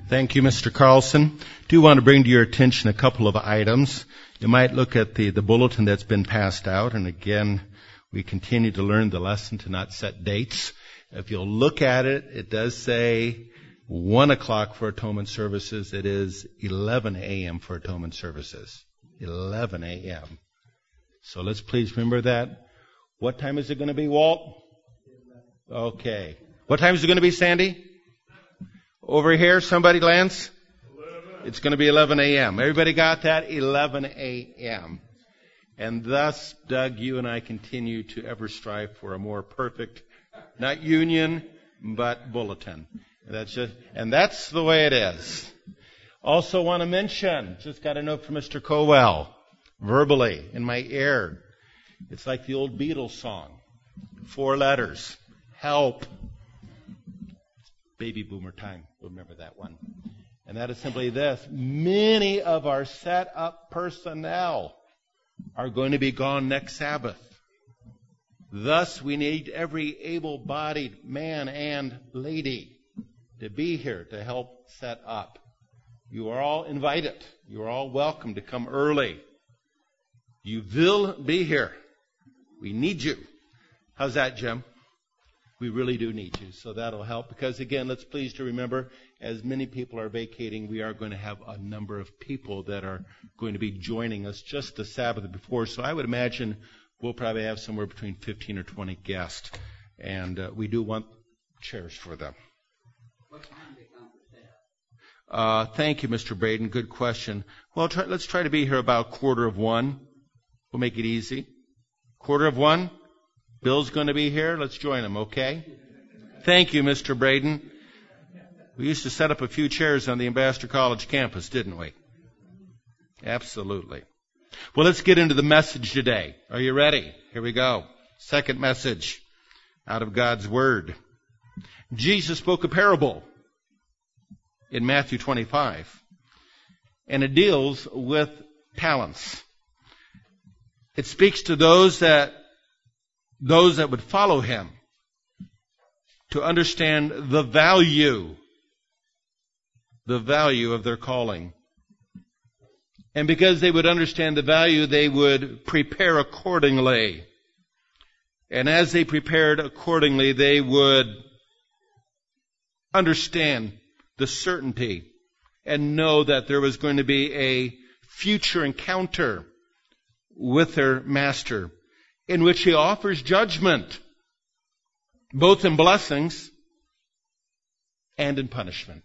Thank you, Mr. Carlson. Do want to bring to your attention a couple of items. You might look at the bulletin that's been passed out, and again, we continue to learn the lesson to not set dates. If you'll look at it, it does say 1 o'clock for atonement services. It is 11 a.m. for atonement services. 11 a.m. So let's please remember that. What time is it going to be, Walt? Okay. What time is it going to be, Sandy? Over here, somebody, Lance? 11. It's going to be 11 a.m. Everybody got that? 11 a.m. And thus, Doug, you and I continue to ever strive for a more perfect, not union, but bulletin. And that's the way it is. Also want to mention, just got a note from Mr. Cowell, verbally, in my ear. It's like the old Beatles song. 4 letters. Help. Baby boomer time. Remember that one. And that is simply this. Many of our set-up personnel are going to be gone next Sabbath. Thus, we need every able-bodied man and lady to be here to help set up. You are all invited. You are all welcome to come early. You will be here. We need you. How's that, Jim? We really do need you, so that'll help. Because, again, let's please to remember, as many people are vacating, we are going to have a number of people that are going to be joining us just the Sabbath before. So I would imagine we'll probably have somewhere between 15 or 20 guests. And we do want chairs for them. What time do they come for staff? Thank you, Mr. Braden. Good question. Well, let's try to be here about 1:45. We'll make it easy. 1:45. Bill's going to be here. Let's join him, okay? Thank you, Mr. Braden. We used to set up a few chairs on the Ambassador College campus, didn't we? Absolutely. Well, let's get into the message today. Are you ready? Here we go. Second message out of God's Word. Jesus spoke a parable in Matthew 25, and it deals with talents. It speaks to those that would follow him to understand the value of their calling. And because they would understand the value, they would prepare accordingly. And as they prepared accordingly, they would understand the certainty and know that there was going to be a future encounter with their master, in which he offers judgment, both in blessings and in punishment.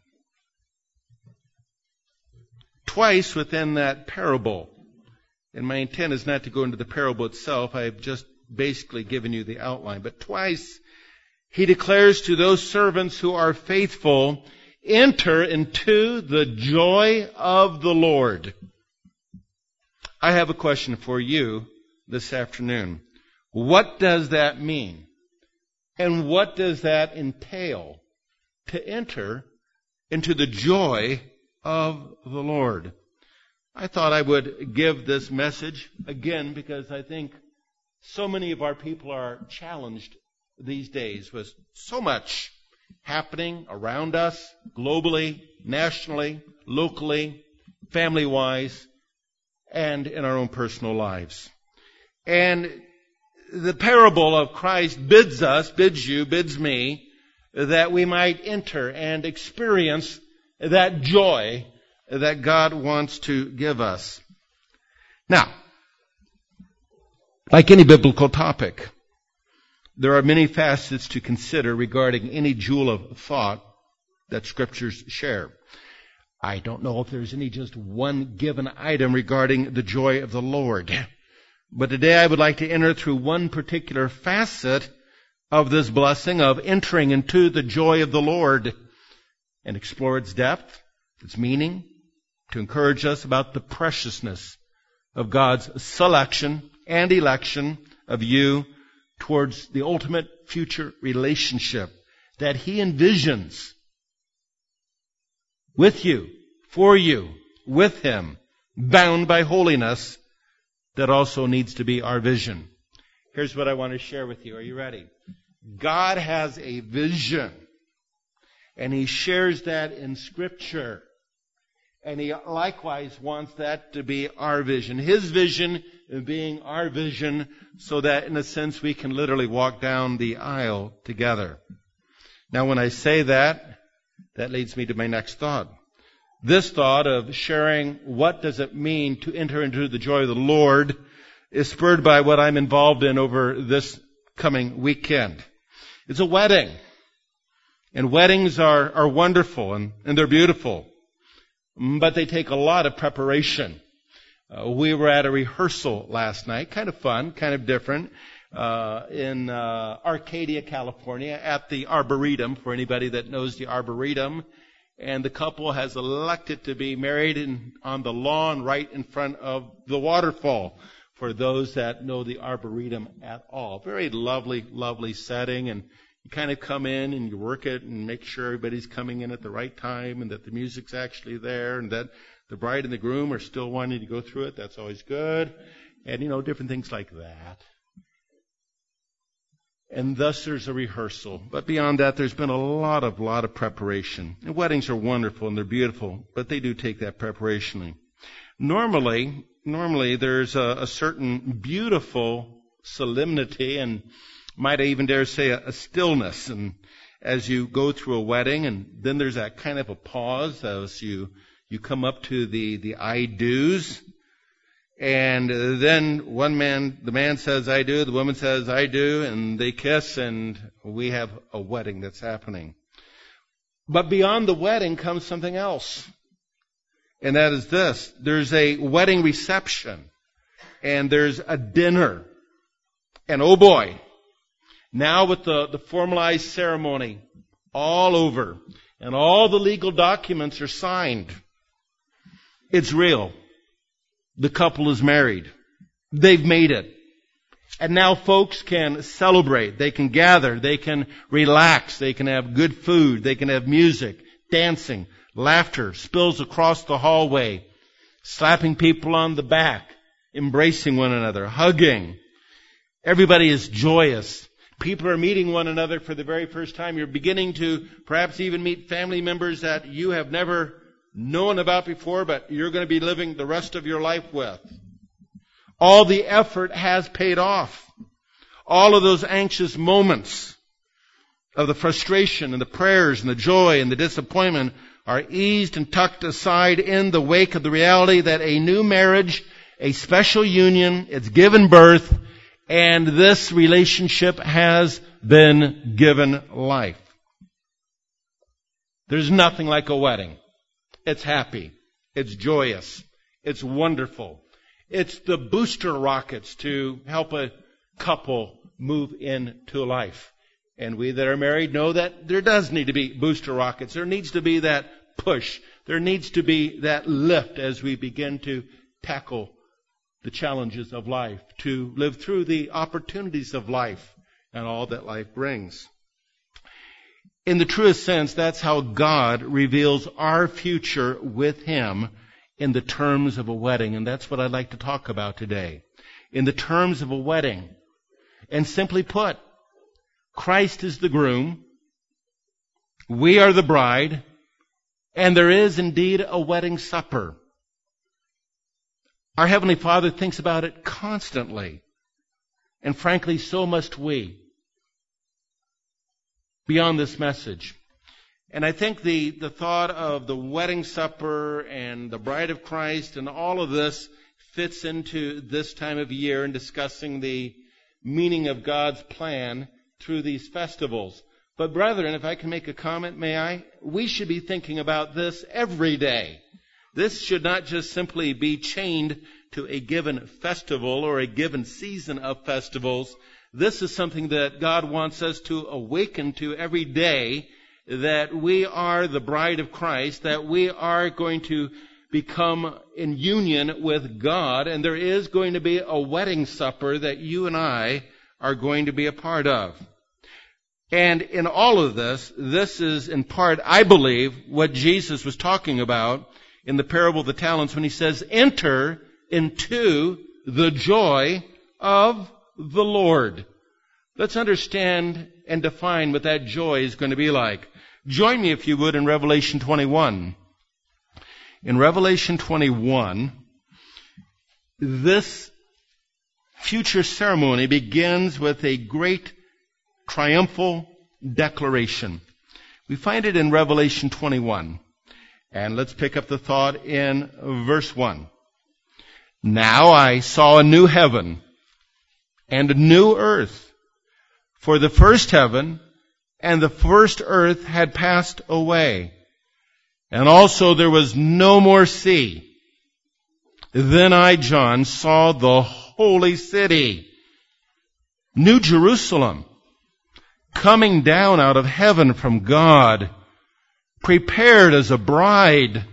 Twice within that parable, and my intent is not to go into the parable itself, I have just basically given you the outline, but twice he declares to those servants who are faithful, enter into the joy of the Lord. I have a question for you this afternoon. What does that mean? And what does that entail to enter into the joy of the Lord? I thought I would give this message again because I think so many of our people are challenged these days with so much happening around us, globally, nationally, locally, family-wise, and in our own personal lives. And the parable of Christ bids me, that we might enter and experience that joy that God wants to give us. Now, like any biblical topic, there are many facets to consider regarding any jewel of thought that Scriptures share. I don't know if there's any just one given item regarding the joy of the Lord. But today I would like to enter through one particular facet of this blessing of entering into the joy of the Lord and explore its depth, its meaning, to encourage us about the preciousness of God's selection and election of you towards the ultimate future relationship that He envisions with you, for you, with Him, bound by holiness. That also needs to be our vision. Here's what I want to share with you. Are you ready? God has a vision. And He shares that in Scripture. And He likewise wants that to be our vision. His vision being our vision, so that in a sense we can literally walk down the aisle together. Now when I say that, that leads me to my next thought. This thought of sharing what does it mean to enter into the joy of the Lord is spurred by what I'm involved in over this coming weekend. It's a wedding. And weddings are wonderful and they're beautiful. But they take a lot of preparation. We were at a rehearsal last night, kind of fun, kind of different, in Arcadia, California, at the Arboretum, for anybody that knows the Arboretum. And the couple has elected to be married on the lawn right in front of the waterfall, for those that know the Arboretum at all. Very lovely, lovely setting, and you kind of come in and you work it and make sure everybody's coming in at the right time and that the music's actually there and that the bride and the groom are still wanting to go through it. That's always good. And, different things like that. And thus there's a rehearsal. But beyond that, there's been a lot of preparation. And weddings are wonderful and they're beautiful, but they do take that preparation. Normally there's a certain beautiful solemnity, and might I even dare say a stillness, and as you go through a wedding, and then there's that kind of a pause as you come up to the I do's, and then the man says I do, the woman says I do, and they kiss, and we have a wedding that's happening. But beyond the wedding comes something else, and that is this. There's a wedding reception, and there's a dinner, and oh boy, now with the formalized ceremony all over, and all the legal documents are signed, it's real. The couple is married. They've made it. And now folks can celebrate. They can gather. They can relax. They can have good food. They can have music, dancing, laughter, spills across the hallway, slapping people on the back, embracing one another, hugging. Everybody is joyous. People are meeting one another for the very first time. You're beginning to perhaps even meet family members that you have never known about before, but you're going to be living the rest of your life with. All the effort has paid off. All of those anxious moments of the frustration and the prayers and the joy and the disappointment are eased and tucked aside in the wake of the reality that a new marriage, a special union, it's given birth, and this relationship has been given life. There's nothing like a wedding. It's happy. It's joyous. It's wonderful. It's the booster rockets to help a couple move into life. And we that are married know that there does need to be booster rockets. There needs to be that push. There needs to be that lift as we begin to tackle the challenges of life, to live through the opportunities of life and all that life brings. In the truest sense, that's how God reveals our future with Him in the terms of a wedding. And that's what I'd like to talk about today. In the terms of a wedding. And simply put, Christ is the groom, we are the bride, and there is indeed a wedding supper. Our Heavenly Father thinks about it constantly. And frankly, so must we. Beyond this message. And I think the thought of the wedding supper and the bride of Christ and all of this fits into this time of year in discussing the meaning of God's plan through these festivals. But brethren, if I can make a comment, may I? We should be thinking about this every day. This should not just simply be chained to a given festival or a given season of festivals. This is something that God wants us to awaken to every day, that we are the bride of Christ, that we are going to become in union with God, and there is going to be a wedding supper that you and I are going to be a part of. And in all of this, this is in part, I believe, what Jesus was talking about in the parable of the talents when He says, enter into the joy of the Lord. Let's understand and define what that joy is going to be like. Join me, if you would, in Revelation 21. In Revelation 21, this future ceremony begins with a great triumphal declaration. We find it in Revelation 21. And let's pick up the thought in verse 1. Now I saw a new heaven and a new earth, for the first heaven and the first earth had passed away, and also there was no more sea. Then I, John, saw the holy city, New Jerusalem, coming down out of heaven from God, prepared as a bride,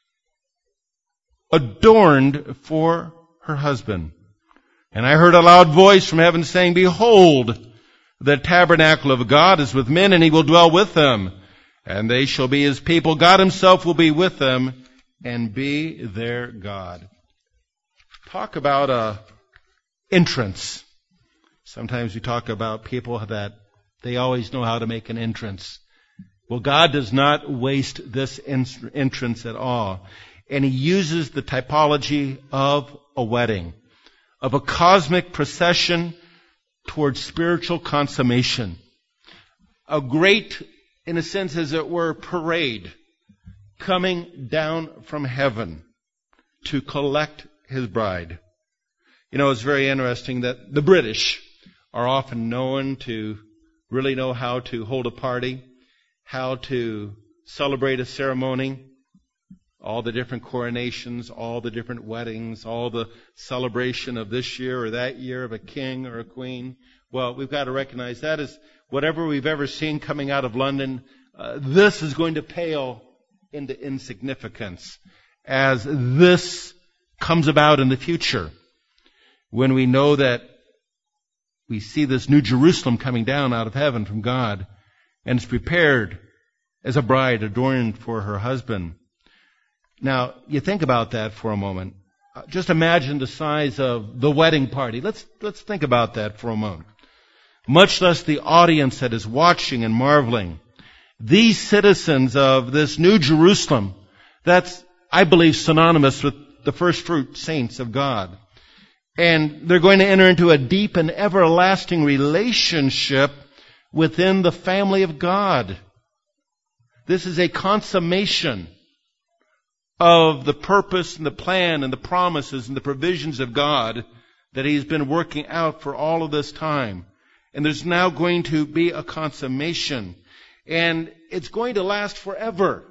adorned for her husband. And I heard a loud voice from heaven saying, Behold, the tabernacle of God is with men, and he will dwell with them, and they shall be his people. God himself will be with them and be their God. Talk about a entrance. Sometimes we talk about people that they always know how to make an entrance. Well, God does not waste this entrance at all. And he uses the typology of a wedding, of a cosmic procession towards spiritual consummation. A great, in a sense, as it were, parade coming down from heaven to collect his bride. You know, it's very interesting that the British are often known to really know how to hold a party, how to celebrate a ceremony, all the different coronations, all the different weddings, all the celebration of this year or that year of a king or a queen. Well, we've got to recognize that is whatever we've ever seen coming out of London, this is going to pale into insignificance as this comes about in the future when we know that we see this New Jerusalem coming down out of heaven from God and is prepared as a bride adorned for her husband. Now, you think about that for a moment. Just imagine the size of the wedding party. Let's think about that for a moment. Much less the audience that is watching and marveling. These citizens of this New Jerusalem, that's, I believe, synonymous with the first fruit saints of God. And they're going to enter into a deep and everlasting relationship within the family of God. This is a consummation of the purpose and the plan and the promises and the provisions of God that he's been working out for all of this time. And there's now going to be a consummation. And it's going to last forever.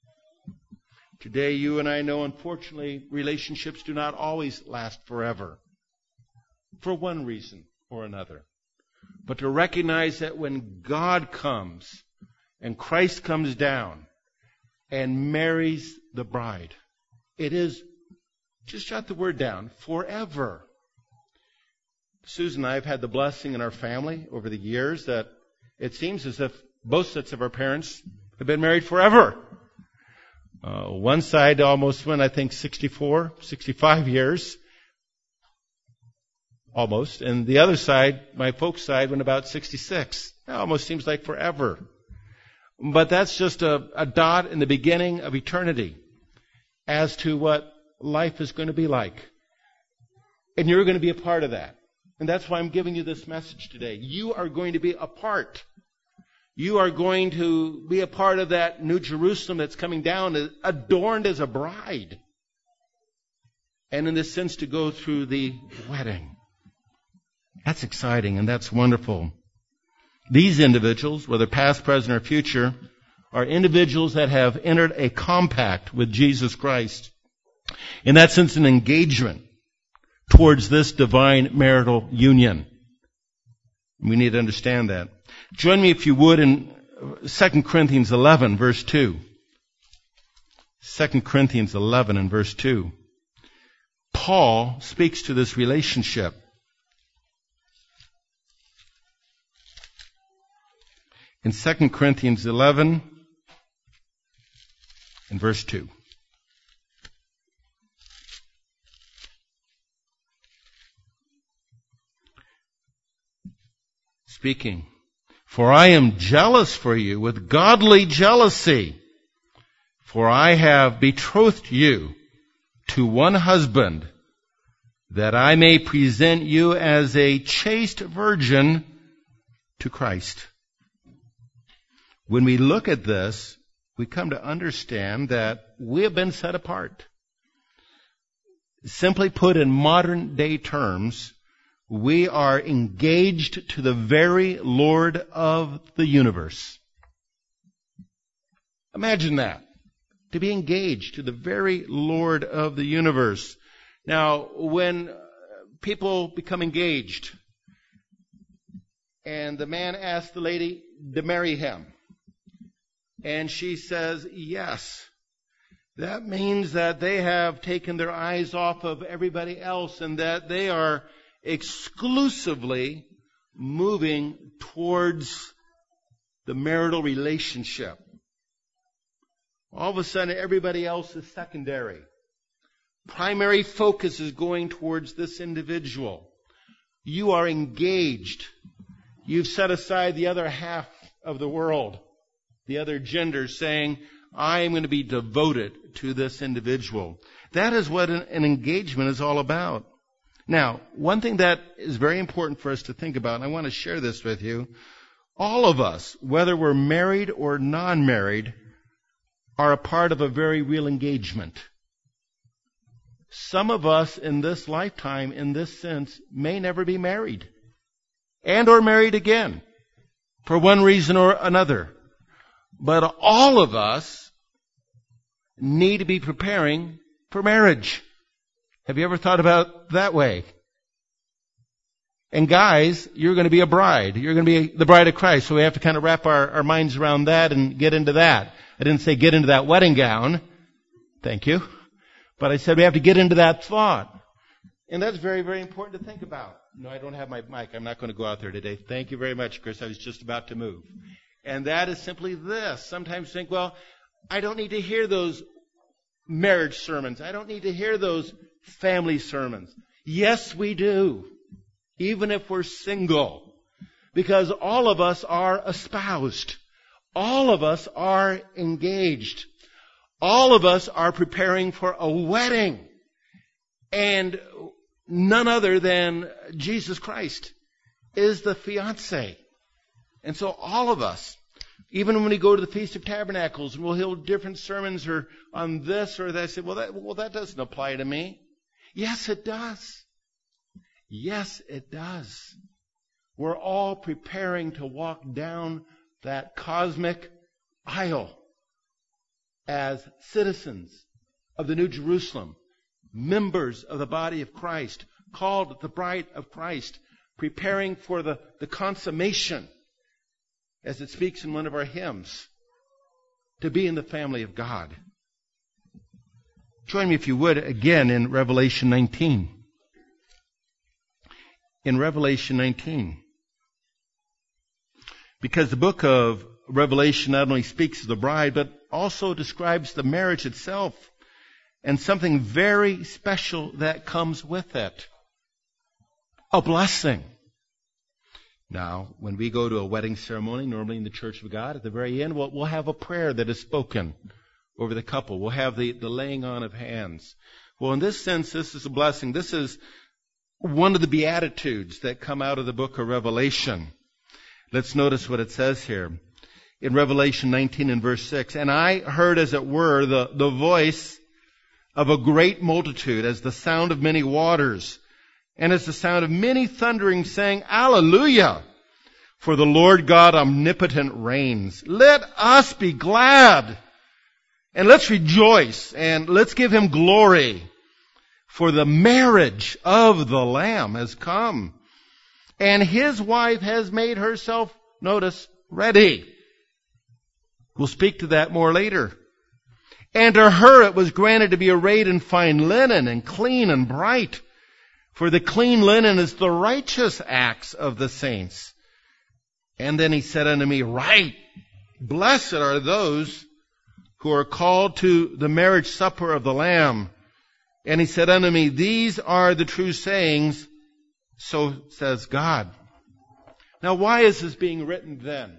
Today, you and I know, unfortunately, relationships do not always last forever. For one reason or another. But to recognize that when God comes and Christ comes down and marries the bride, it is, just jot the word down, forever. Susan and I have had the blessing in our family over the years that it seems as if both sets of our parents have been married forever. One side almost went, I think, 64, 65 years. Almost. And the other side, my folks' side, went about 66. It almost seems like forever. But that's just a dot in the beginning of eternity as to what life is going to be like. And you're going to be a part of that. And that's why I'm giving you this message today. You are going to be a part. You are going to be a part of that New Jerusalem that's coming down, adorned as a bride. And in this sense, to go through the wedding. That's exciting and that's wonderful. These individuals, whether past, present, or future, are individuals that have entered a compact with Jesus Christ. In that sense, an engagement towards this divine marital union. We need to understand that. Join me, if you would, in 2 Corinthians 11, verse 2. 2 Corinthians 11 and verse 2. Paul speaks to this relationship. In 2 Corinthians 11 and verse 2. Speaking, For I am jealous for you with godly jealousy. For I have betrothed you to one husband, that I may present you as a chaste virgin to Christ. When we look at this, we come to understand that we have been set apart. Simply put, in modern day terms, we are engaged to the very Lord of the universe. Imagine that. To be engaged to the very Lord of the universe. Now, when people become engaged, and the man asks the lady to marry him, and she says yes, that means that they have taken their eyes off of everybody else and that they are exclusively moving towards the marital relationship. All of a sudden, everybody else is secondary. Primary focus is going towards this individual. You are engaged. You've set aside the other half of the world, the other gender, saying, I am going to be devoted to this individual. That is what an engagement is all about. Now, one thing that is very important for us to think about, and I want to share this with you, all of us, whether we're married or non-married, are a part of a very real engagement. Some of us in this lifetime, in this sense, may never be married and or married again for one reason or another. But all of us need to be preparing for marriage. Have you ever thought about that way? And guys, you're going to be a bride. You're going to be the bride of Christ. So we have to kind of wrap our minds around that and get into that. I didn't say get into that wedding gown. Thank you. But I said we have to get into that thought. And that's very, very important to think about. No, I don't have my mic. I'm not going to go out there today. Thank you very much, Chris. I was just about to move. And that is simply this. Sometimes you think, well, I don't need to hear those marriage sermons. I don't need to hear those family sermons. Yes, we do. Even if we're single. Because all of us are espoused. All of us are engaged. All of us are preparing for a wedding. And none other than Jesus Christ is the fiancé. And so all of us, even when we go to the Feast of Tabernacles, and we'll hear different sermons or on this or that, I say, well, that doesn't apply to me. Yes, it does. Yes, it does. We're all preparing to walk down that cosmic aisle as citizens of the New Jerusalem, members of the body of Christ, called the bride of Christ, preparing for the consummation, as it speaks in one of our hymns, to be in the family of God. Join me, if you would, again in Revelation 19. In Revelation 19. Because the book of Revelation not only speaks of the bride, but also describes the marriage itself and something very special that comes with it. A blessing. Now, when we go to a wedding ceremony, normally in the Church of God, at the very end, we'll have a prayer that is spoken over the couple. We'll have the laying on of hands. Well, in this sense, this is a blessing. This is one of the Beatitudes that come out of the book of Revelation. Let's notice what it says here. In Revelation 19 and verse 6, and I heard, as it were, the voice of a great multitude, as the sound of many waters, and as the sound of many thundering, saying, Alleluia! For the Lord God omnipotent reigns. Let us be glad, and let's rejoice, and let's give Him glory. For the marriage of the Lamb has come, and His wife has made herself, notice, ready. We'll speak to that more later. And to her it was granted to be arrayed in fine linen and clean and bright. For the clean linen is the righteous acts of the saints. And then he said unto me, Right, blessed are those who are called to the marriage supper of the Lamb. And he said unto me, These are the true sayings, so says God. Now, why is this being written then?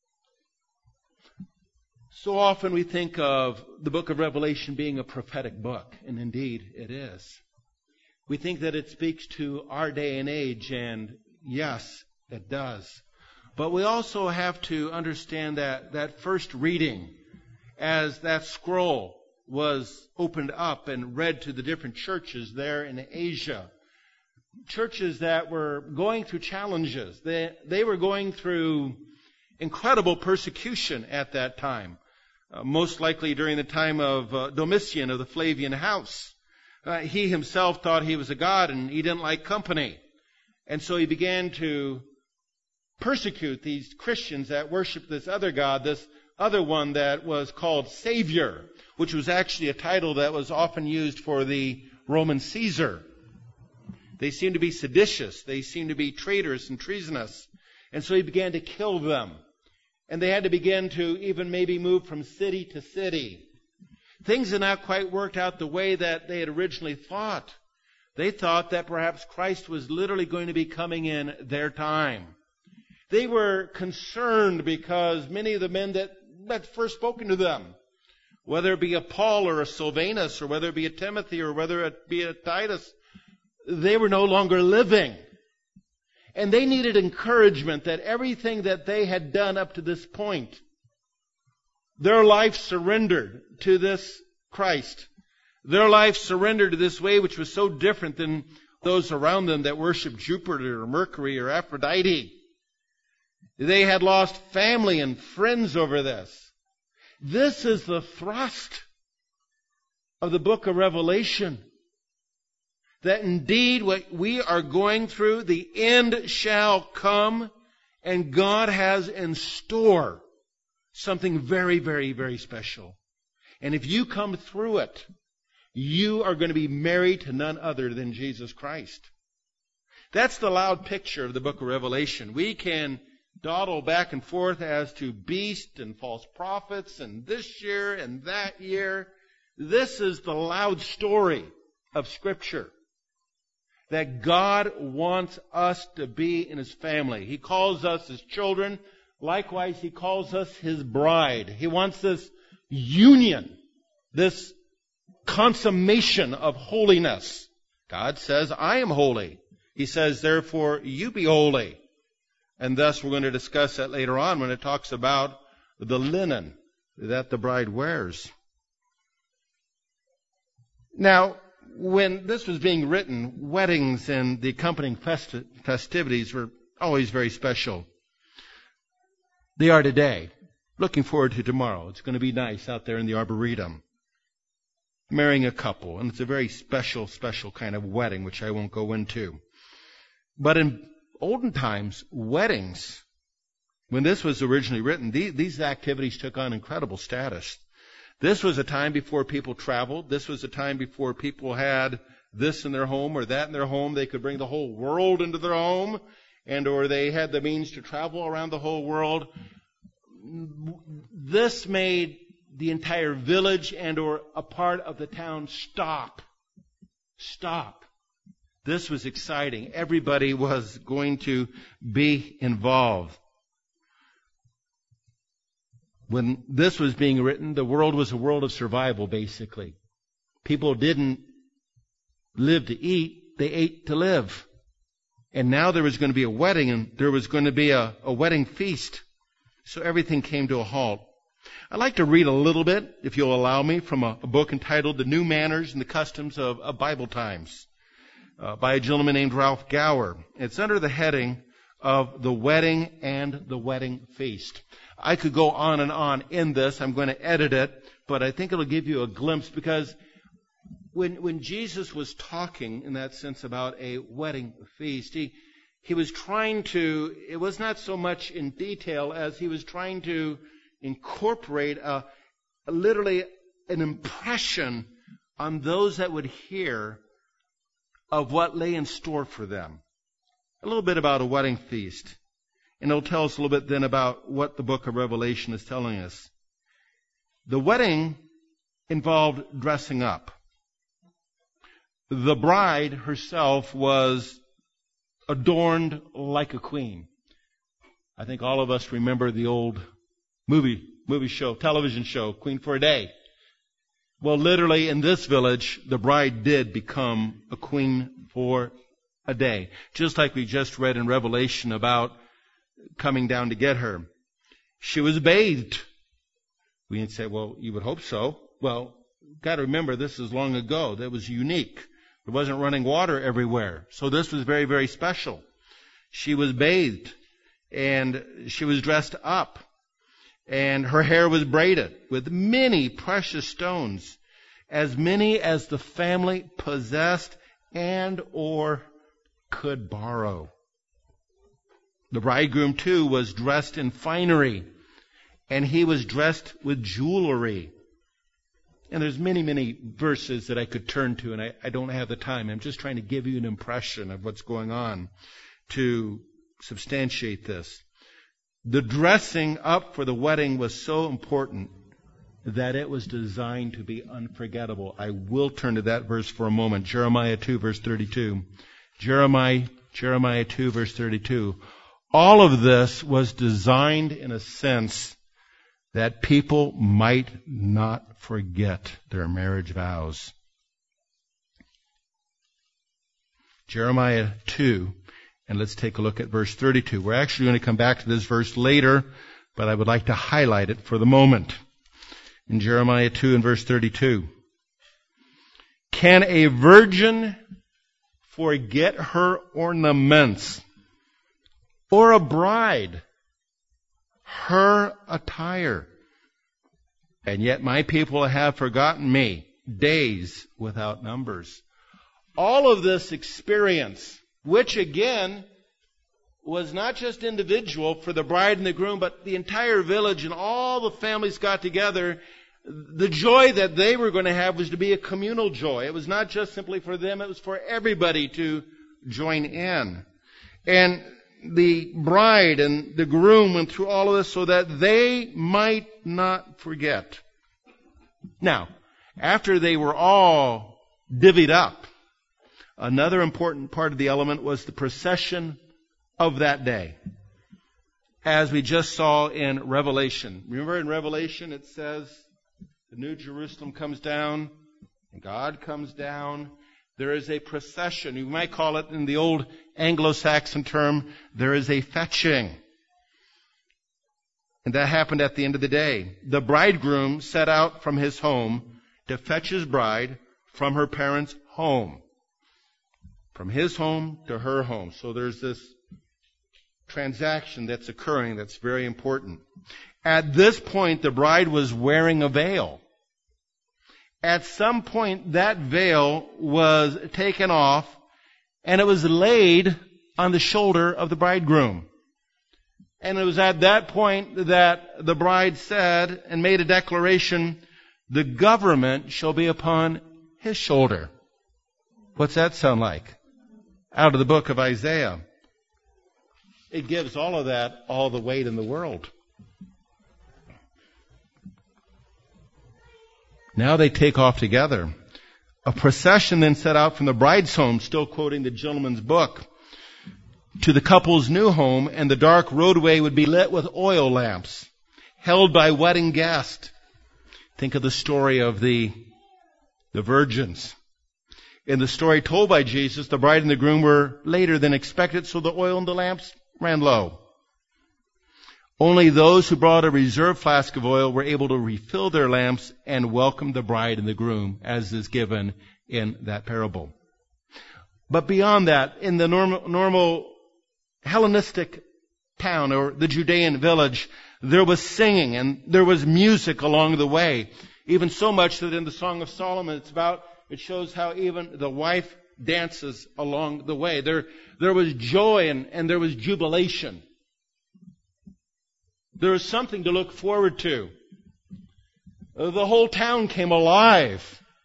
So often we think of the book of Revelation being a prophetic book, and indeed it is. We think that it speaks to our day and age, and yes, it does. But we also have to understand that first reading, as that scroll was opened up and read to the different churches there in Asia, churches that were going through challenges. They were going through incredible persecution at that time. Most likely during the time of Domitian of the Flavian house. He himself thought he was a god and he didn't like company. And so he began to persecute these Christians that worshiped this other god, this other one that was called Savior, which was actually a title that was often used for the Roman Caesar. They seemed to be seditious. They seemed to be traitors and treasonous. And so he began to kill them. And they had to begin to even maybe move from city to city. Things had not quite worked out the way that they had originally thought. They thought that perhaps Christ was literally going to be coming in their time. They were concerned because many of the men that had first spoken to them, whether it be a Paul or a Silvanus, or whether it be a Timothy, or whether it be a Titus, they were no longer living. And they needed encouragement that everything that they had done up to this point, their life surrendered to this Christ. Their life surrendered to this way which was so different than those around them that worshiped Jupiter or Mercury or Aphrodite. They had lost family and friends over this. This is the thrust of the book of Revelation. That indeed what we are going through, the end shall come, and God has in store something very, very, very special. And if you come through it, you are going to be married to none other than Jesus Christ. That's the loud picture of the book of Revelation. We can dawdle back and forth as to beast and false prophets and this year and that year. This is the loud story of Scripture. That God wants us to be in His family. He calls us His children. Likewise, He calls us His bride. He wants this union, this consummation of holiness. God says, I am holy. He says, therefore, you be holy. And thus we're going to discuss that later on when it talks about the linen that the bride wears. Now, when this was being written, weddings and the accompanying festivities were always very special. They are today. Looking forward to tomorrow. It's going to be nice out there in the Arboretum. Marrying a couple. And it's a very special, special kind of wedding, which I won't go into. But in olden times, weddings, when this was originally written, these activities took on incredible status. This was a time before people traveled. This was a time before people had this in their home or that in their home. They could bring the whole world into their home, or they had the means to travel around the whole world. This made the entire village or a part of the town stop. This was exciting. Everybody was going to be involved. When this was being written, the world was a world of survival, basically. People didn't live to eat, they ate to live. And now there was going to be a wedding, and there was going to be a wedding feast. So everything came to a halt. I'd like to read a little bit, if you'll allow me, from a book entitled The New Manners and the Customs of Bible Times, by a gentleman named Ralph Gower. It's under the heading of The Wedding and the Wedding Feast. I could go on and on in this. I'm going to edit it, but I think it'll give you a glimpse, because when Jesus was talking in that sense about a wedding feast, he was trying to, it was not so much in detail as he was trying to incorporate literally an impression on those that would hear of what lay in store for them. A little bit about a wedding feast. And it'll tell us a little bit then about what the book of Revelation is telling us. The wedding involved dressing up. The bride herself was adorned like a queen. I think all of us remember the old television show, Queen for a Day. Well, literally in this village, the bride did become a queen for a day. Just like we just read in Revelation about coming down to get her. She was bathed. We would say, well, you would hope so. Well, got to remember this is long ago. That was unique. There wasn't running water everywhere. So this was very, very special. She was bathed and she was dressed up. And her hair was braided with many precious stones, as many as the family possessed and or could borrow. The bridegroom, too, was dressed in finery, and he was dressed with jewelry. And there's many, many verses that I could turn to, and I don't have the time. I'm just trying to give you an impression of what's going on to substantiate this. The dressing up for the wedding was so important that it was designed to be unforgettable. I will turn to that verse for a moment. Jeremiah 2, verse 32. Jeremiah 2, verse 32. All of this was designed in a sense that people might not forget their marriage vows. Jeremiah 2. And let's take a look at verse 32. We're actually going to come back to this verse later, but I would like to highlight it for the moment. In Jeremiah 2 and verse 32. Can a virgin forget her ornaments, or a bride her attire? And yet my people have forgotten me, days without numbers. All of this experience, which again was not just individual for the bride and the groom, but the entire village and all the families got together. The joy that they were going to have was to be a communal joy. It was not just simply for them, it was for everybody to join in. And the bride and the groom went through all of this so that they might not forget. Now, after they were all divvied up, another important part of the element was the procession of that day, as we just saw in Revelation. Remember in Revelation it says the New Jerusalem comes down and God comes down. There is a procession. You might call it in the old Anglo-Saxon term, there is a fetching. And that happened at the end of the day. The bridegroom set out from his home to fetch his bride from her parents' home. From his home to her home. So there's this transaction that's occurring that's very important. At this point, the bride was wearing a veil. At some point, that veil was taken off, and it was laid on the shoulder of the bridegroom. And it was at that point that the bride said and made a declaration, the government shall be upon his shoulder. What's that sound like? Out of the book of Isaiah. It gives all of that all the weight in the world. Now they take off together. A procession then set out from the bride's home, still quoting the gentleman's book, to the couple's new home, and the dark roadway would be lit with oil lamps, held by wedding guests. Think of the story of the virgins. In the story told by Jesus, the bride and the groom were later than expected, so the oil in the lamps ran low. Only those who brought a reserve flask of oil were able to refill their lamps and welcome the bride and the groom, as is given in that parable. But beyond that, in the normal Hellenistic town or the Judean village, there was singing and there was music along the way. Even so much that in the Song of Solomon, it shows how even the wife dances along the way. There was joy and there was jubilation. There was something to look forward to. The whole town came alive.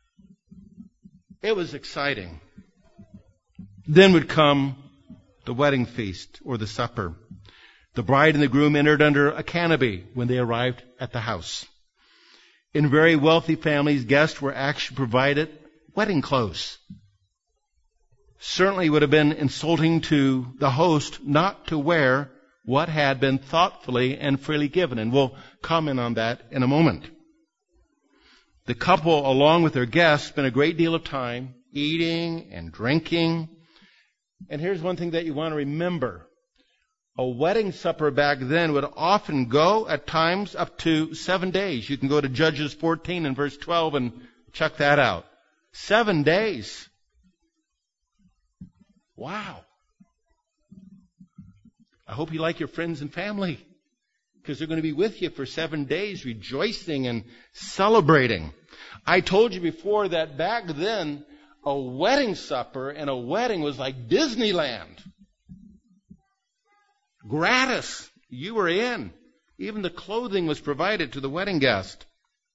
It was exciting. Then would come the wedding feast or the supper. The bride and the groom entered under a canopy when they arrived at the house. In very wealthy families, guests were actually provided wedding clothes. Certainly would have been insulting to the host not to wear what had been thoughtfully and freely given. And we'll comment on that in a moment. The couple, along with their guests, spent a great deal of time eating and drinking. And here's one thing that you want to remember. A wedding supper back then would often go at times up to 7 days. You can go to Judges 14 and verse 12 and check that out. 7 days. Wow. I hope you like your friends and family, because they're going to be with you for 7 days, rejoicing and celebrating. I told you before that back then, a wedding supper and a wedding was like Disneyland. Gratis. You were in. Even the clothing was provided to the wedding guest.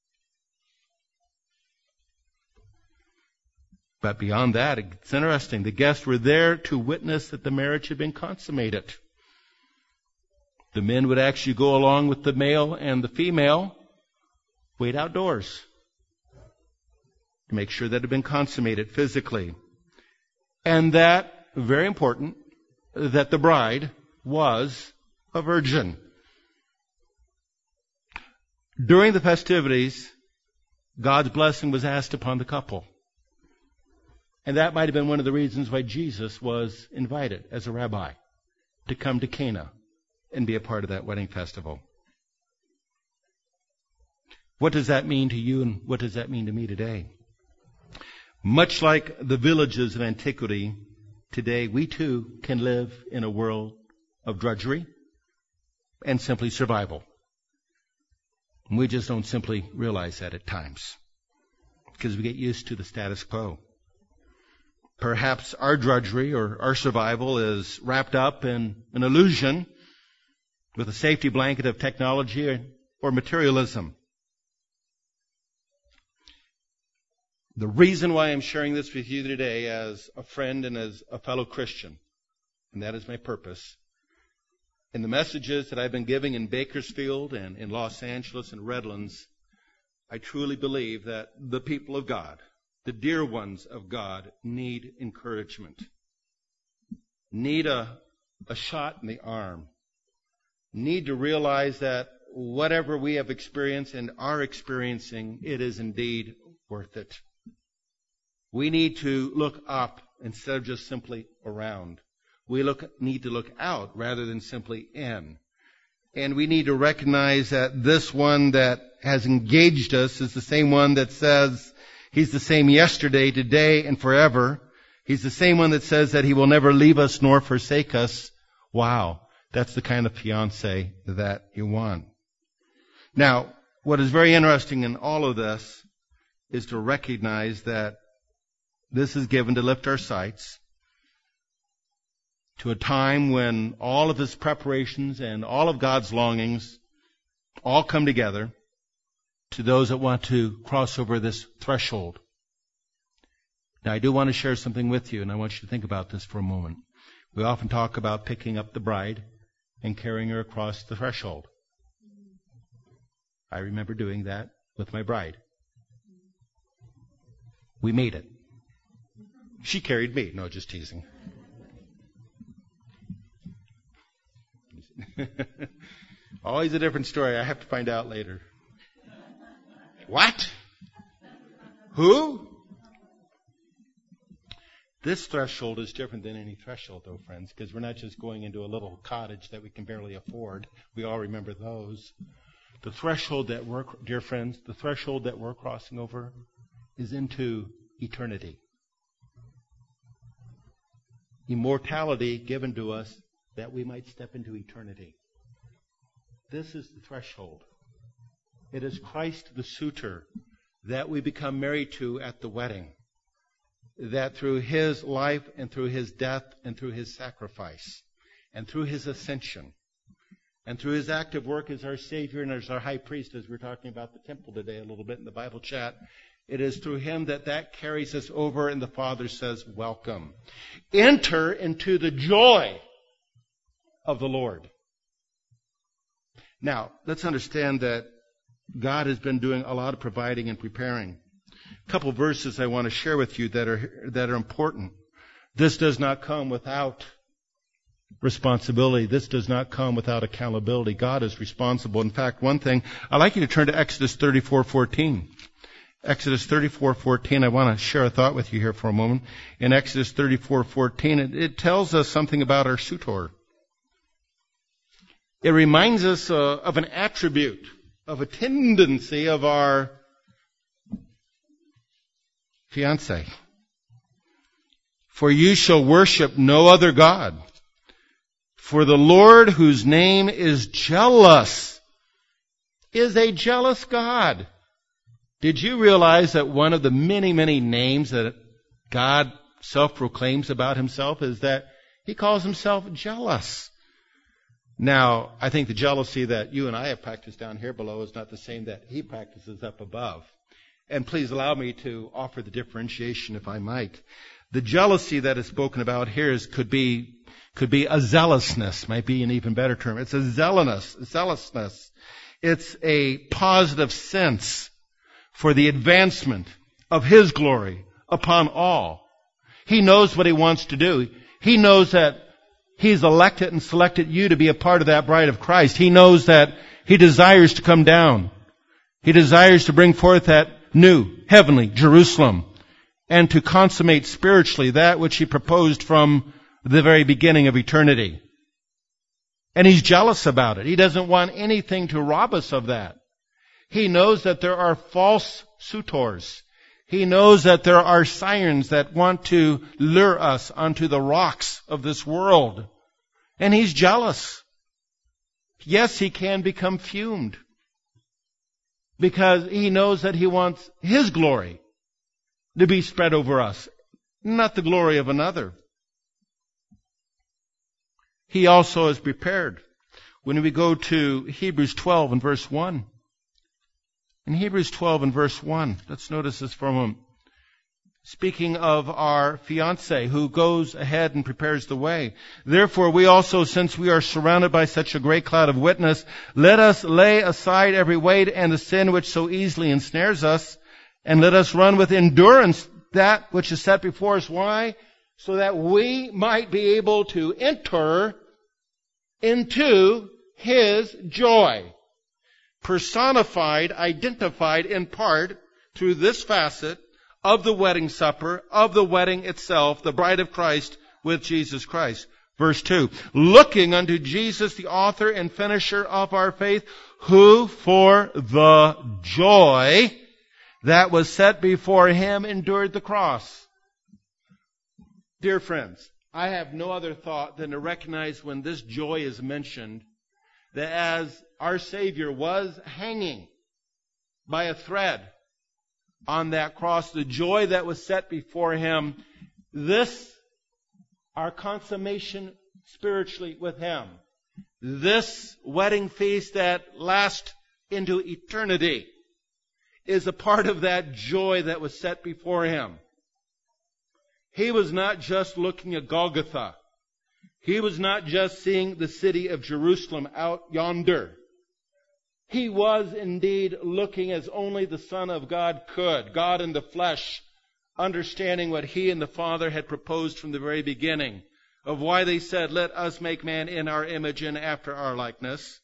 But beyond that, it's interesting. The guests were there to witness that the marriage had been consummated. The men would actually go along with the male and the female, wait outdoors to make sure that it had been consummated physically. And that, very important, that the bride was a virgin. During the festivities, God's blessing was asked upon the couple. And that might have been one of the reasons why Jesus was invited as a rabbi to come to Cana and be a part of that wedding festival. What does that mean to you, and what does that mean to me today? Much like the villages of antiquity, today we too can live in a world of drudgery and simply survival. We just don't simply realize that at times because we get used to the status quo. Perhaps our drudgery or our survival is wrapped up in an illusion with a safety blanket of technology or materialism. The reason why I'm sharing this with you today as a friend and as a fellow Christian, and that is my purpose, in the messages that I've been giving in Bakersfield and in Los Angeles and Redlands, I truly believe that the people of God, the dear ones of God, need encouragement, need a shot in the arm, need to realize that whatever we have experienced and are experiencing, it is indeed worth it. We need to look up instead of just simply around. We need to look out rather than simply in. And we need to recognize that this one that has engaged us is the same one that says He's the same yesterday, today, and forever. He's the same one that says that He will never leave us nor forsake us. Wow. That's the kind of fiancé that you want. Now, what is very interesting in all of this is to recognize that this is given to lift our sights to a time when all of His preparations and all of God's longings all come together to those that want to cross over this threshold. Now, I do want to share something with you, and I want you to think about this for a moment. We often talk about picking up the bride and carrying her across the threshold. I remember doing that with my bride. We made it. She carried me. No, just teasing. Always a different story. I have to find out later. What? Who? This threshold is different than any threshold, though, friends, because we're not just going into a little cottage that we can barely afford. We all remember those. The threshold that we're, dear friends, the threshold that we're crossing over is into eternity. Immortality given to us that we might step into eternity. This is the threshold. It is Christ the suitor that we become married to at the wedding. That through His life and through His death and through His sacrifice and through His ascension and through His active work as our Savior and as our high priest, as we're talking about the temple today a little bit in the Bible chat, it is through Him that carries us over, and the Father says, welcome. Enter into the joy of the Lord. Now, let's understand that God has been doing a lot of providing and preparing. A couple verses I want to share with you that are important. This does not come without responsibility. This does not come without accountability. God is responsible. In fact, one thing, I'd like you to turn to Exodus 34:14. Exodus 34:14, I want to share a thought with you here for a moment. In Exodus 34:14, it tells us something about our suitor. It reminds us of an attribute, of a tendency of our fiancé. For you shall worship no other God. For the Lord, whose name is jealous, is a jealous God. Did you realize that one of the many, many names that God self-proclaims about himself is that he calls himself jealous? Now, I think the jealousy that you and I have practiced down here below is not the same that he practices up above. And please allow me to offer the differentiation, if I might. The jealousy that is spoken about here could be a zealousness, might be an even better term. It's a zealousness. It's a positive sense for the advancement of his glory upon all. He knows what he wants to do. He knows that he's elected and selected you to be a part of that bride of Christ. He knows that he desires to come down. He desires to bring forth that new heavenly Jerusalem and to consummate spiritually that which he proposed from the very beginning of eternity. And he's jealous about it. He doesn't want anything to rob us of that. He knows that there are false suitors. He knows that there are sirens that want to lure us onto the rocks of this world. And he's jealous. Yes, he can become fumed, because he knows that he wants his glory to be spread over us, not the glory of another. He also is prepared. When we go to Hebrews 12 and verse 1. In Hebrews 12 and verse 1, let's notice this for a moment. Speaking of our fiancé who goes ahead and prepares the way. Therefore we also, since we are surrounded by such a great cloud of witness, let us lay aside every weight and the sin which so easily ensnares us, and let us run with endurance that which is set before us. Why? So that we might be able to enter into his joy. Personified, identified in part through this facet of the wedding supper, of the wedding itself, the bride of Christ with Jesus Christ. Verse 2, looking unto Jesus, the author and finisher of our faith, who for the joy that was set before him endured the cross. Dear friends, I have no other thought than to recognize when this joy is mentioned, that as our Savior was hanging by a thread on that cross, the joy that was set before him, this, our consummation spiritually with him, this wedding feast that lasts into eternity, is a part of that joy that was set before him. He was not just looking at Golgotha. He was not just seeing the city of Jerusalem out yonder. He was indeed looking as only the Son of God could, God in the flesh, understanding what he and the Father had proposed from the very beginning, of why they said, let us make man in our image and after our likeness.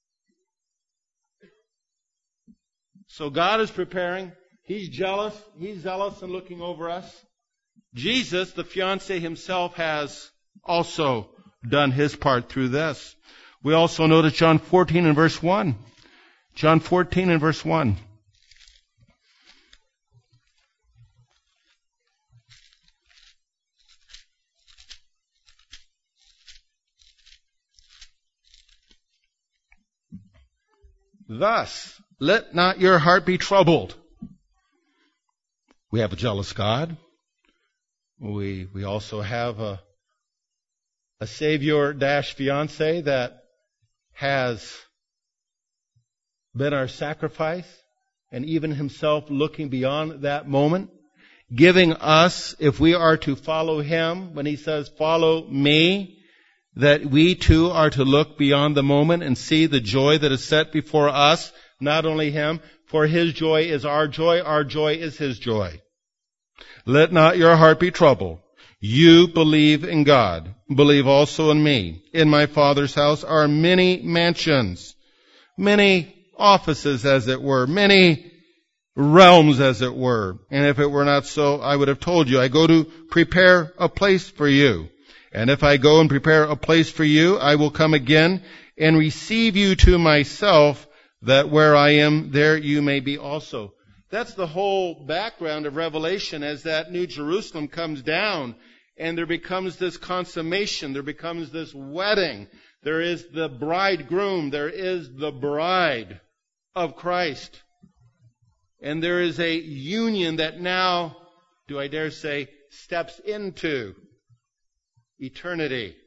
So God is preparing. He's jealous. He's zealous and looking over us. Jesus, the fiancé himself, has also done his part through this. We also notice John 14 and verse 1. John 14 and verse 1. Thus, let not your heart be troubled. We have a jealous God. We also have a Savior-fiancé that has been our sacrifice, and even himself looking beyond that moment, giving us, if we are to follow him, when he says, follow me, that we too are to look beyond the moment and see the joy that is set before us, not only him, for his joy is our joy is his joy. Let not your heart be troubled. You believe in God. Believe also in me. In my Father's house are many mansions, many offices, as it were, many realms, as it were. And if it were not so, I would have told you. I go to prepare a place for you. And if I go and prepare a place for you, I will come again and receive you to myself, that where I am, there you may be also. That's the whole background of Revelation, as that New Jerusalem comes down and there becomes this consummation, there becomes this wedding. There is the bridegroom, there is the bride of Christ. And there is a union that now, do I dare say, steps into eternity.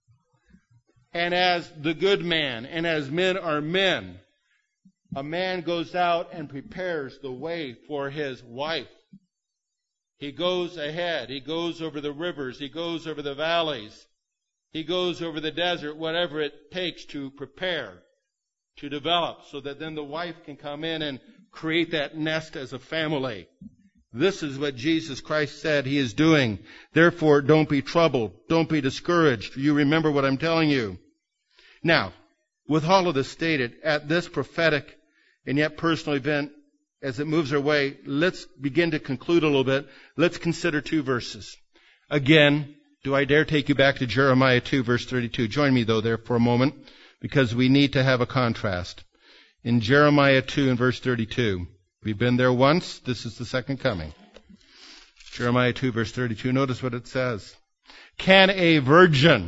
And as the good man, and as men are men, a man goes out and prepares the way for his wife. He goes ahead. He goes over the rivers. He goes over the valleys. He goes over the desert, whatever it takes to prepare, to develop, so that then the wife can come in and create that nest as a family. This is what Jesus Christ said He is doing. Therefore, don't be troubled. Don't be discouraged. You remember what I'm telling you. Now, with all of this stated, at this prophetic and yet personal event, as it moves our way, let's begin to conclude a little bit. Let's consider two verses. Again, do I dare take you back to Jeremiah 2, verse 32? Join me, though, there for a moment, because we need to have a contrast. In Jeremiah 2 and verse 32, we've been there once. This is the second coming. Jeremiah 2, verse 32. Notice what it says. Can a virgin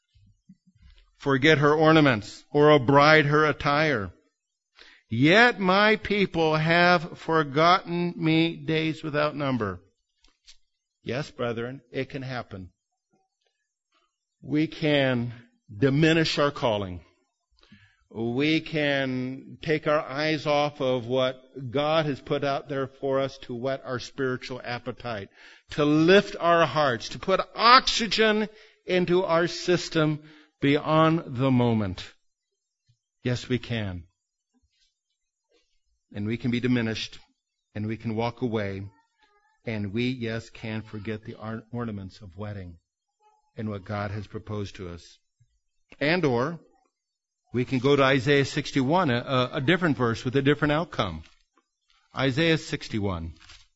forget her ornaments, or a bride her attire? Yet my people have forgotten me days without number. Yes, brethren, it can happen. We can diminish our calling. We can take our eyes off of what God has put out there for us to whet our spiritual appetite, to lift our hearts, to put oxygen into our system beyond the moment. Yes, we can. And we can be diminished, and we can walk away, and we, yes, can forget the ornaments of wedding and what God has proposed to us. And or we can go to Isaiah 61, a different verse with a different outcome. Isaiah 61.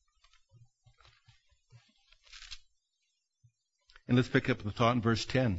And let's pick up the thought in verse 10.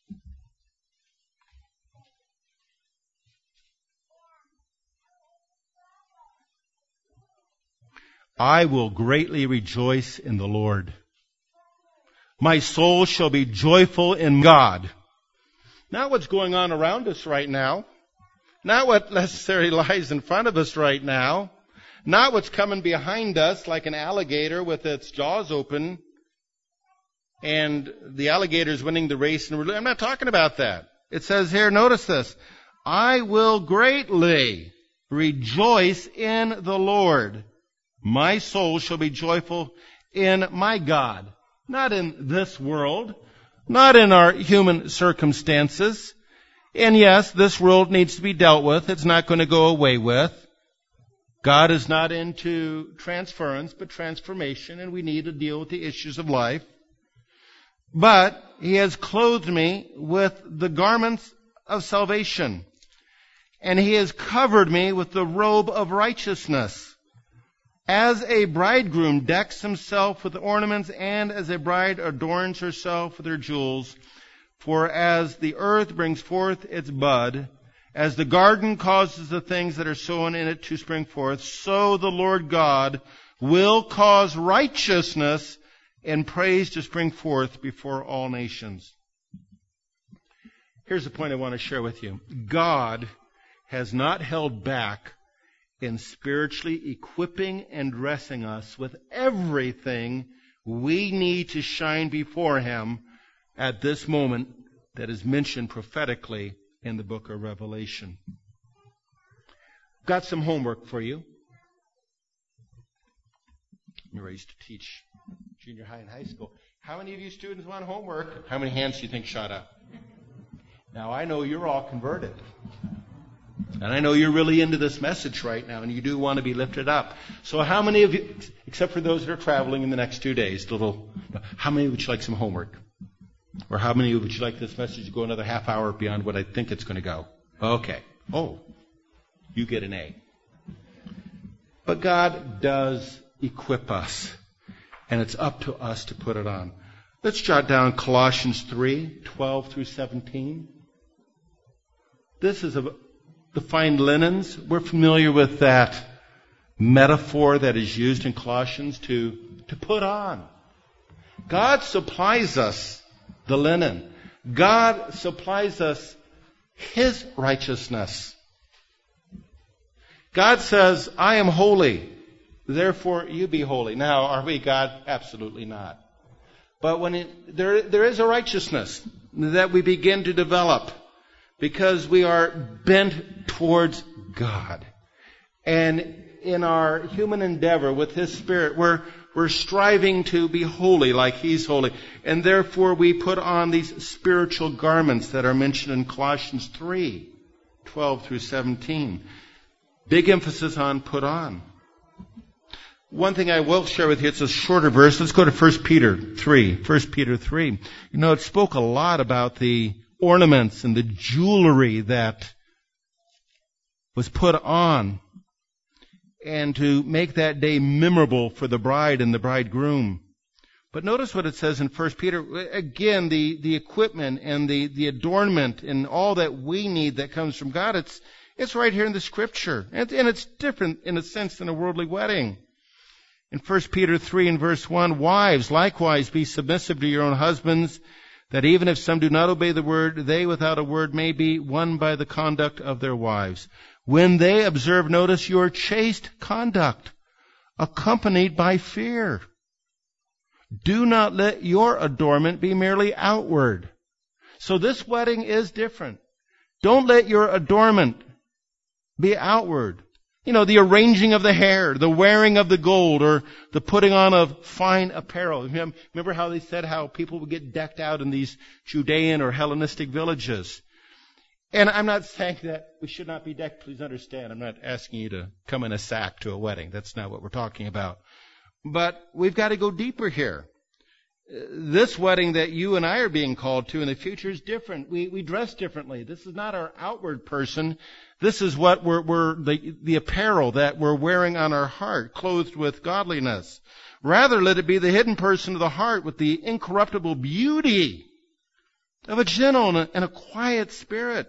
I will greatly rejoice in the Lord. My soul shall be joyful in God. Not what's going on around us right now. Not what necessarily lies in front of us right now. Not what's coming behind us like an alligator with its jaws open and the alligator's winning the race. And I'm not talking about that. It says here, notice this. I will greatly rejoice in the Lord. My soul shall be joyful in my God. Not in this world. Not in our human circumstances. And yes, this world needs to be dealt with. It's not going to go away with. God is not into transference, but transformation, and we need to deal with the issues of life. But He has clothed me with the garments of salvation, and He has covered me with the robe of righteousness. As a bridegroom decks himself with ornaments, and as a bride adorns herself with her jewels, for as the earth brings forth its bud, as the garden causes the things that are sown in it to spring forth, so the Lord God will cause righteousness and praise to spring forth before all nations. Here's the point I want to share with you. God has not held back in spiritually equipping and dressing us with everything we need to shine before Him at this moment that is mentioned prophetically in the book of Revelation. Got some homework for you. I used to teach junior high and high school. How many of you students want homework? How many hands do you think shot up? Now, I know you're all converted. And I know you're really into this message right now, and you do want to be lifted up. So how many of you, except for those that are traveling in the next 2 days, how many would you like some homework? Or how many would you like this message to go another half hour beyond what I think it's going to go? Okay. Oh, you get an A. But God does equip us, and it's up to us to put it on. Let's jot down Colossians 3:12 through 17. This is the fine linens. We're familiar with that metaphor that is used in Colossians to put on. God supplies us the linen. God supplies us His righteousness. God says, I am holy, therefore you be holy. Now, are we God? Absolutely not. But when there is a righteousness that we begin to develop because we are bent towards God. And in our human endeavor with His Spirit, we're striving to be holy like He's holy. And therefore we put on these spiritual garments that are mentioned in Colossians 3:12 through 17. Big emphasis on put on. One thing I will share with you, it's a shorter verse. Let's go to 1 Peter 3. 1 Peter 3. You know, it spoke a lot about the ornaments and the jewelry that was put on and to make that day memorable for the bride and the bridegroom. But notice what it says in 1 Peter. Again, the equipment and the adornment and all that we need that comes from God, it's right here in the Scripture. And it's different in a sense than a worldly wedding. In 1 Peter 3 and verse 1, wives, likewise be submissive to your own husbands, that even if some do not obey the word, they without a word may be won by the conduct of their wives. When they observe, notice, your chaste conduct, accompanied by fear. Do not let your adornment be merely outward. So this wedding is different. Don't let your adornment be outward. You know, the arranging of the hair, the wearing of the gold, or the putting on of fine apparel. Remember how they said how people would get decked out in these Judean or Hellenistic villages? And I'm not saying that we should not be decked. Please understand, I'm not asking you to come in a sack to a wedding. That's not what we're talking about. But we've got to go deeper here. This wedding that you and I are being called to in the future is different. We dress differently. This is not our outward person. This is what we're the apparel that we're wearing on our heart, clothed with godliness. Rather, let it be the hidden person of the heart with the incorruptible beauty of a gentle and a quiet spirit,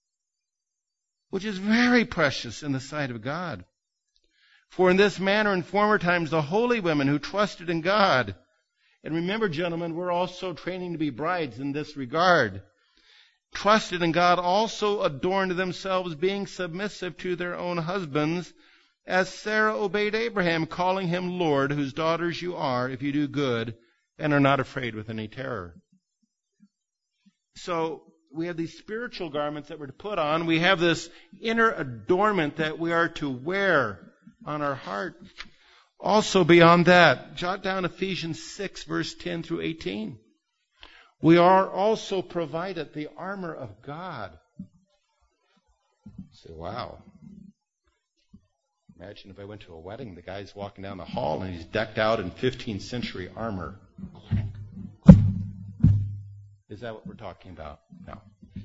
which is very precious in the sight of God. For in this manner in former times the holy women who trusted in God, and remember, gentlemen, we're also training to be brides in this regard, trusted in God, also adorned themselves, being submissive to their own husbands, as Sarah obeyed Abraham, calling him Lord, whose daughters you are, if you do good, and are not afraid with any terror. So we have these spiritual garments that we're to put on. We have this inner adornment that we are to wear on our heart. Also beyond that, jot down Ephesians 6, verse 10 through 18. We are also provided the armor of God. You say, wow. Imagine if I went to a wedding, the guy's walking down the hall and he's decked out in 15th century armor. Is that what we're talking about? No.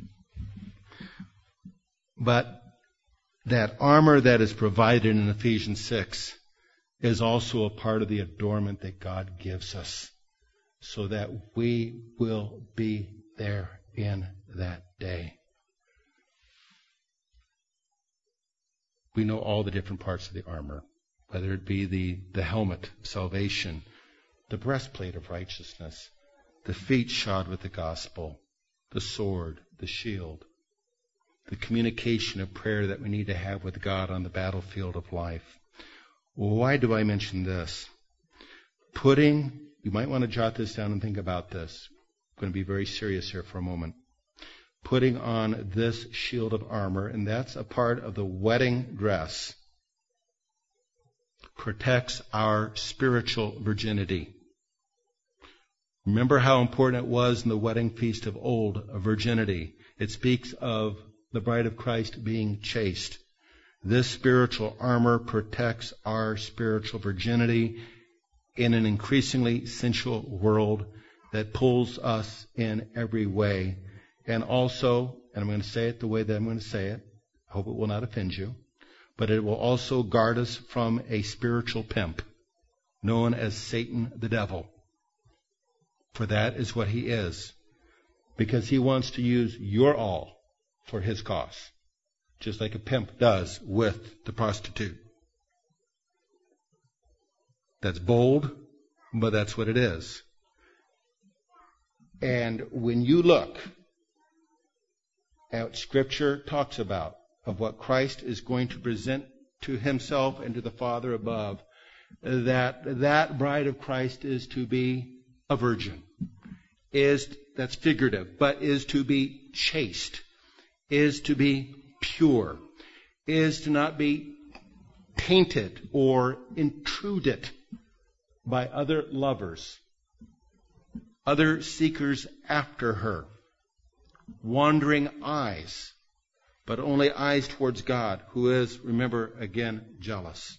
But that armor that is provided in Ephesians 6 is also a part of the adornment that God gives us, so that we will be there in that day. We know all the different parts of the armor, whether it be the helmet of salvation, the breastplate of righteousness, the feet shod with the gospel, the sword, the shield, the communication of prayer that we need to have with God on the battlefield of life. Why do I mention this? You might want to jot this down and think about this. I'm going to be very serious here for a moment. Putting on this shield of armor, and that's a part of the wedding dress, protects our spiritual virginity. Remember how important it was in the wedding feast of old, virginity. It speaks of the bride of Christ being chaste. This spiritual armor protects our spiritual virginity in an increasingly sensual world that pulls us in every way. And also, and I'm going to say it the way that I'm going to say it, I hope it will not offend you, but it will also guard us from a spiritual pimp known as Satan the devil. For that is what he is. Because he wants to use your all for his cause. Just like a pimp does with the prostitute. That's bold, but that's what it is. And when you look at what Scripture talks about, of what Christ is going to present to himself and to the Father above, that bride of Christ is to be a virgin. That's figurative, but is to be chaste, is to be pure, is to not be tainted or intruded by other lovers, other seekers after her, wandering eyes, but only eyes towards God, who is, remember again, jealous.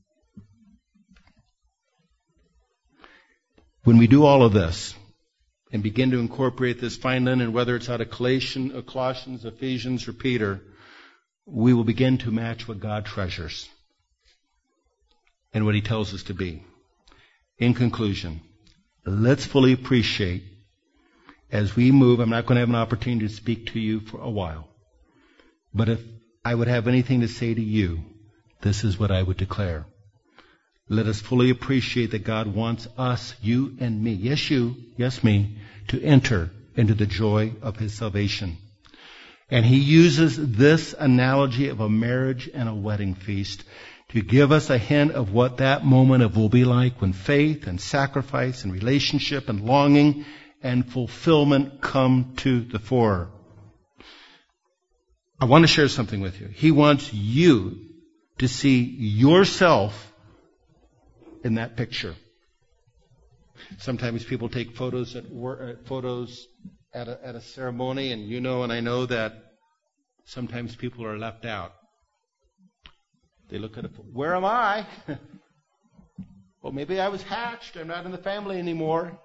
When we do all of this and begin to incorporate this fine linen, whether it's out of Colossians, Ephesians, or Peter, we will begin to match what God treasures and what he tells us to be. In conclusion, let's fully appreciate as we move. I'm not going to have an opportunity to speak to you for a while. But if I would have anything to say to you, this is what I would declare. Let us fully appreciate that God wants us, you and me, yes you, yes me, to enter into the joy of his salvation. And he uses this analogy of a marriage and a wedding feast to give us a hint of what that moment will be like when faith and sacrifice and relationship and longing and fulfillment come to the fore. I want to share something with you. He wants you to see yourself in that picture. Sometimes people take photos at a ceremony, and you know and I know that sometimes people are left out. They look at it, where am I? Well, maybe I was hatched. I'm not in the family anymore.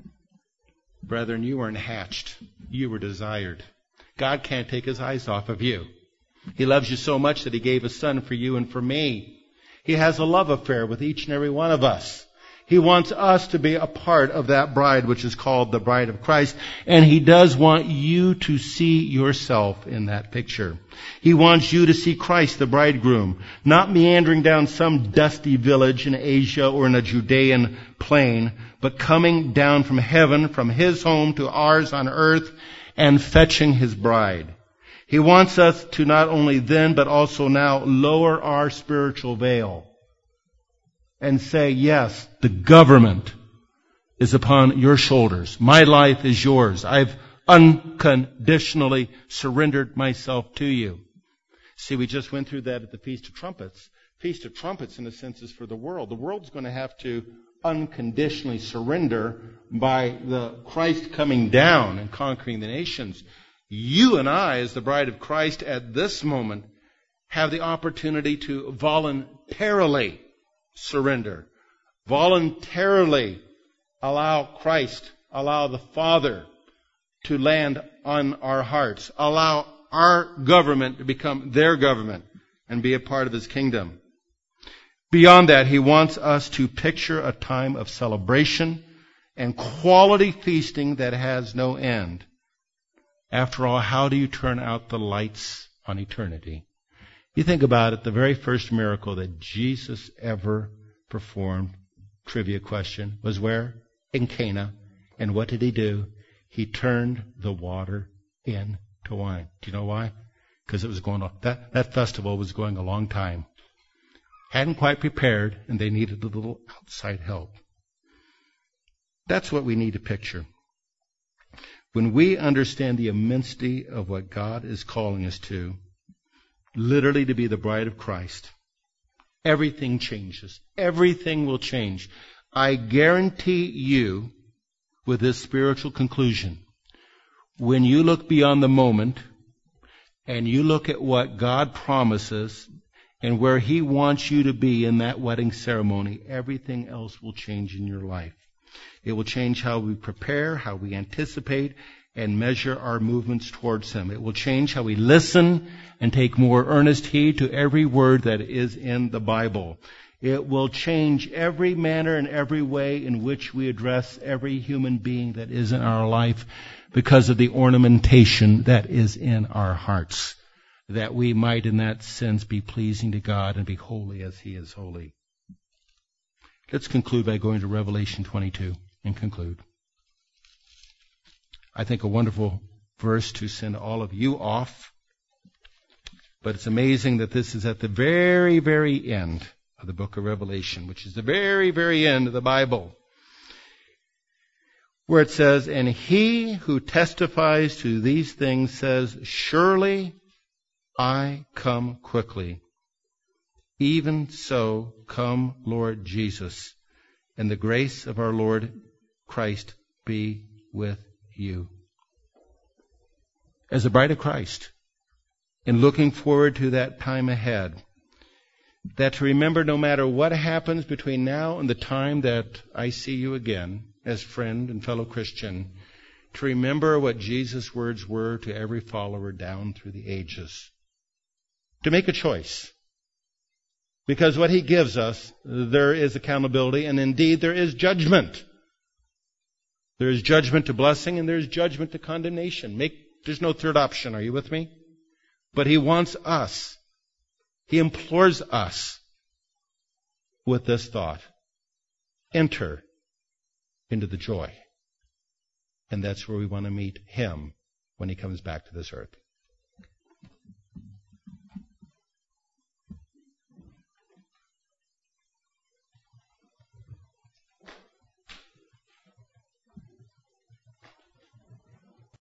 Brethren, you weren't hatched. You were desired. God can't take his eyes off of you. He loves you so much that he gave his son for you and for me. He has a love affair with each and every one of us. He wants us to be a part of that bride, which is called the bride of Christ. And he does want you to see yourself in that picture. He wants you to see Christ, the bridegroom, not meandering down some dusty village in Asia or in a Judean plain, but coming down from heaven, from his home to ours on earth, and fetching his bride. He wants us to not only then, but also now, lower our spiritual veil and say, yes, the government is upon your shoulders. My life is yours. I've unconditionally surrendered myself to you. See, we just went through that at the Feast of Trumpets. Feast of Trumpets, in a sense, is for the world. The world's going to have to unconditionally surrender by the Christ coming down and conquering the nations. You and I, as the bride of Christ at this moment, have the opportunity to voluntarily surrender. Voluntarily allow Christ, allow the Father to land on our hearts. Allow our government to become their government and be a part of his kingdom. Beyond that, he wants us to picture a time of celebration and quality feasting that has no end. After all, how do you turn out the lights on eternity? You think about it, the very first miracle that Jesus ever performed, trivia question, was where? In Cana. And what did he do? He turned the water into wine. Do you know why? Because it was going on. That festival was going a long time. Hadn't quite prepared, and they needed a little outside help. That's what we need to picture. When we understand the immensity of what God is calling us to, literally to be the bride of Christ, everything changes. Everything will change. I guarantee you, with this spiritual conclusion, when you look beyond the moment and you look at what God promises and where He wants you to be in that wedding ceremony, everything else will change in your life. It will change how we prepare, how we anticipate, and measure our movements towards Him. It will change how we listen and take more earnest heed to every word that is in the Bible. It will change every manner and every way in which we address every human being that is in our life because of the ornamentation that is in our hearts, that we might in that sense be pleasing to God and be holy as He is holy. Let's conclude by going to Revelation 22 and conclude. I think a wonderful verse to send all of you off, but it's amazing that this is at the very, very end of the book of Revelation, which is the very, very end of the Bible, where it says, "And He who testifies to these things says, Surely I come quickly. Even so, come, Lord Jesus, and the grace of our Lord Christ be with you." As a bride of Christ, in looking forward to that time ahead, that to remember no matter what happens between now and the time that I see you again as friend and fellow Christian, to remember what Jesus' words were to every follower down through the ages. To make a choice. Because what He gives us, there is accountability, and indeed there is judgment. There is judgment to blessing, and there is judgment to condemnation. There's no third option. Are you with me? But He wants us. He implores us with this thought. Enter into the joy. And that's where we want to meet Him when He comes back to this earth.